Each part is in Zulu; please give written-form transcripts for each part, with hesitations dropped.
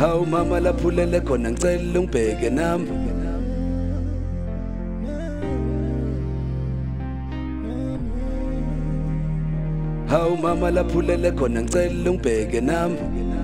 Hawu mama laphulele khona ngicela ungibheke nami Hawu mama laphulele khona ngicela ungibheke nami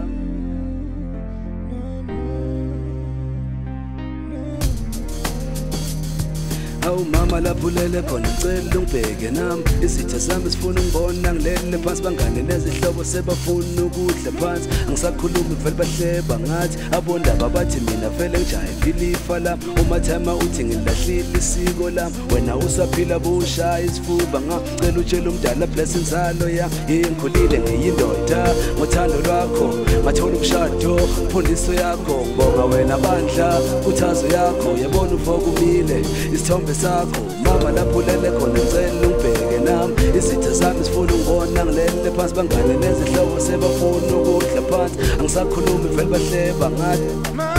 Hawu mama laphulele khona ngicela ungibheke nami Izitha zami sifuna ungibona ngilele phansi bangane nezihlobo sebafuna ukudla phansi Angisakhulumi vele bahleba ngathi abondaba bathi mina vele ngijayivile ifa lami umathema uthi ngilahlile isiko lami wena usaphila bushaya isifuba ngacela utshela umdala bless inzalo ya ngikhulile ngiyindoda ngothando lwakho ngathola umshado mfundiso yakho ngibonga wena bandla kuthazo yakho yabona uvokumile isithombe sakho mama laphulele khona ngicela ungibheke nami izitha zami sifuna ungibona ngilele phansi bangane nezihlobo sebafuna ukudla phansi angisakhulumi vele bahleba ngathi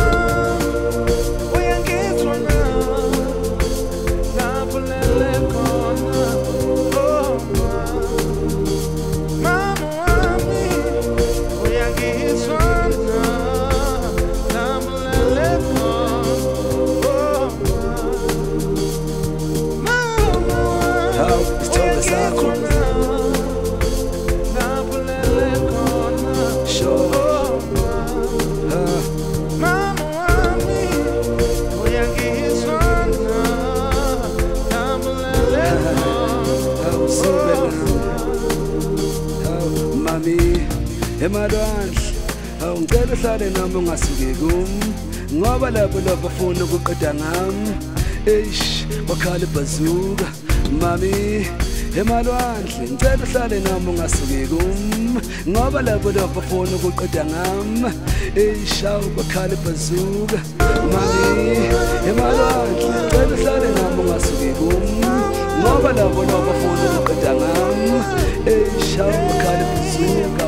emalwandle ngicela uhlale nami ungasuki kum ngoba labo bafuna ukuqeda ngami eish wakhala ibhazuka mami emalwandle ngicela uhlale nami ungasuki kum ngoba labo bafuna ukuqeda ngami eish wakhala ibhazuka mami emalwandle ngicela uhlale nami ungasuki kum ngoba labo bafuna ukuqeda ngami eish wakhala ibhazuka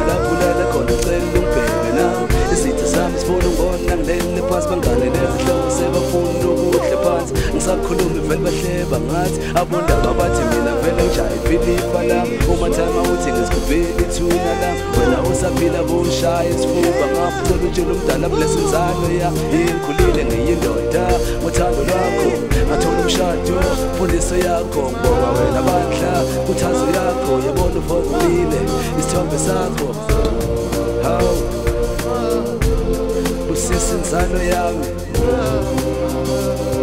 bangane nezihlobo sebafuna ukudla phansi ngisakhulumi vele bahleba ngathi abondaba bathi mina vele ngijayivile ifa lami umathema uthi ngisikhuphile ithuna lami wena usaphila bushaya isifuba ngaphucela utshela umdala bless inzalo ya ngikhulile ngiyindoda ngothando lwakho ngathola umshado mfundiso yakho ngibonga wena bandla kuthazo yakho yabona uvokumile isithombe sakho hawu Sisi nzalo yami